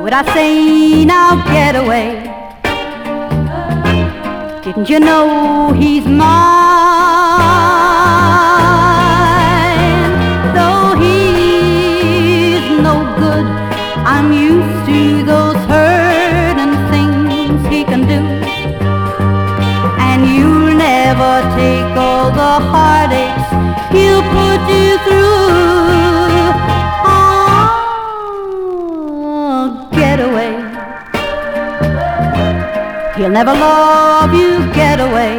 But I say now get away. Didn't you know he's mine? Though he's no good, I'm used to those hurting things he can do. And you'll never take all the heartaches he'll put you through. Oh, get away. He'll never love you, get away.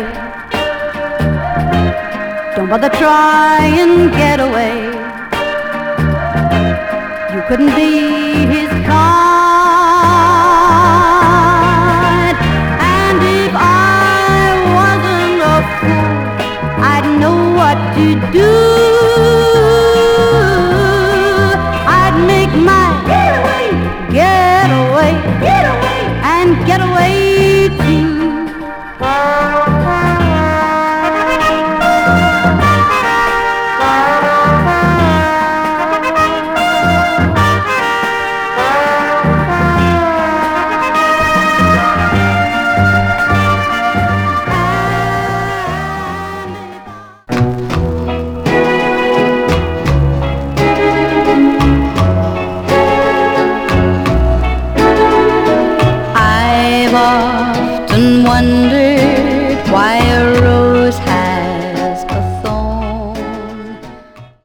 Don't bother trying, get away. You couldn't be his